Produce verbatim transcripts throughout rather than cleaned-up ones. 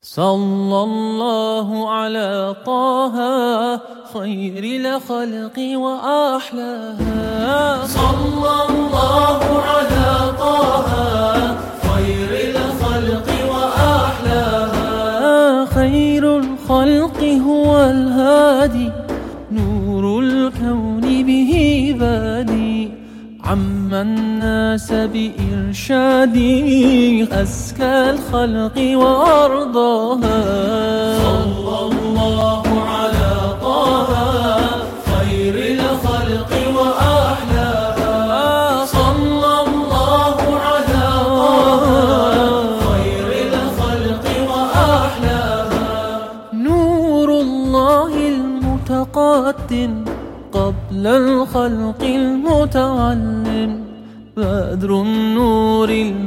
صلى الله على طه خير الخلق وأحلاها. صلى الله على طه خير الخلق وأحلاها. خير الخلق هو الهادي نور الكون به بادي عم الناس بإرشادي أزكى الخلق وأرضاها. صلى الله على طه خير الخلق وأحلاها. صلى الله على طه خير الخلق وأحلاها. نور الله المتقدم قبل الخلق المتعلم بدر النور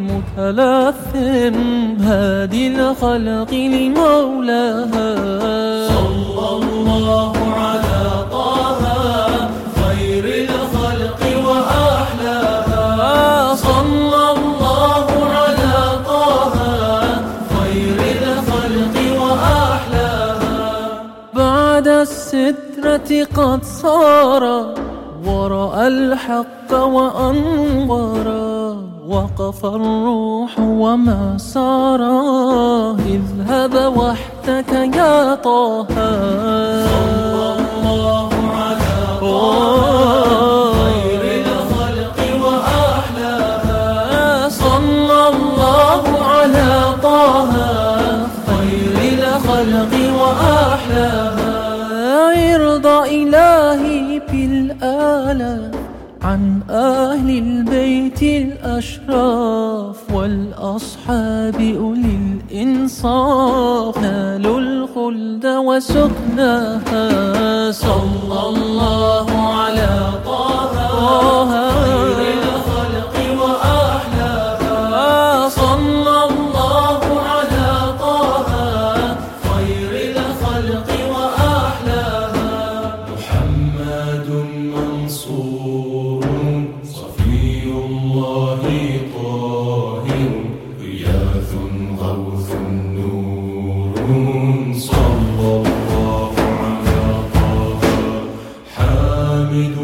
المتلثم هادي الخلق لمولاها. صلى الله على طه خير الخلق وأحلاها. صلى الله على طه خير الخلق وأحلاها. بعد السترة قد صار ورأى الحق وأنظرا وقف الروح وما سارا اذهب وحدك يا طه. صلى الله على طه خير الخلق وأحلاها. صلى الله على طه خير الخلق وأحلاها. يرضى إلهي بالآلة عن أهل البيت الأشراف والأصحاب أولي الإنصاف نالوا الخلد وسكناها. صلى الله على طه خير الخلق وأحلاها. صلى الله على طه خير الخلق وأحلاها. محمد منصور صفي الله طاهر غياث غوث نور. صلى الله على طه حامد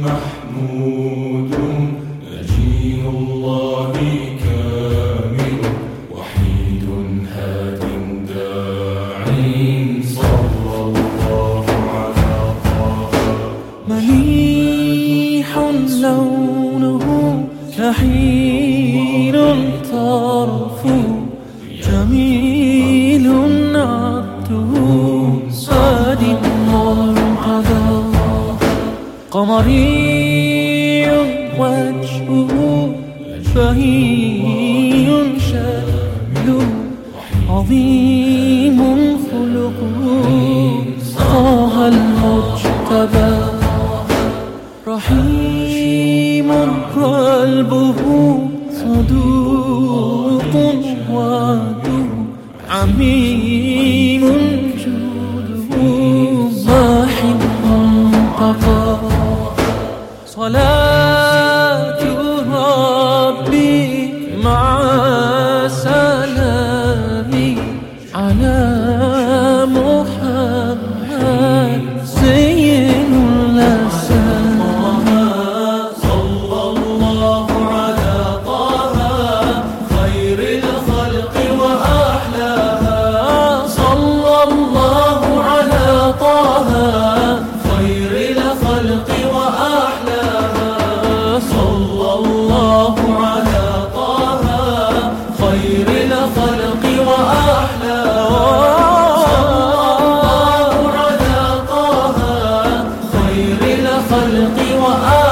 محمود نجي الله كامل وحيد هاد داع. صلى الله على طه مليح لونه كحيل طرفه جميل عبده صاد مرعدا قمري وجهه بهي شكله عظيم خلقه طه المجتبى رحيم قلبه صدوق وعده عميم جوده ماح منتقى. صلاة ربي مع سلامي على محمد زين الأسامي. خير الخلق وأحلاها.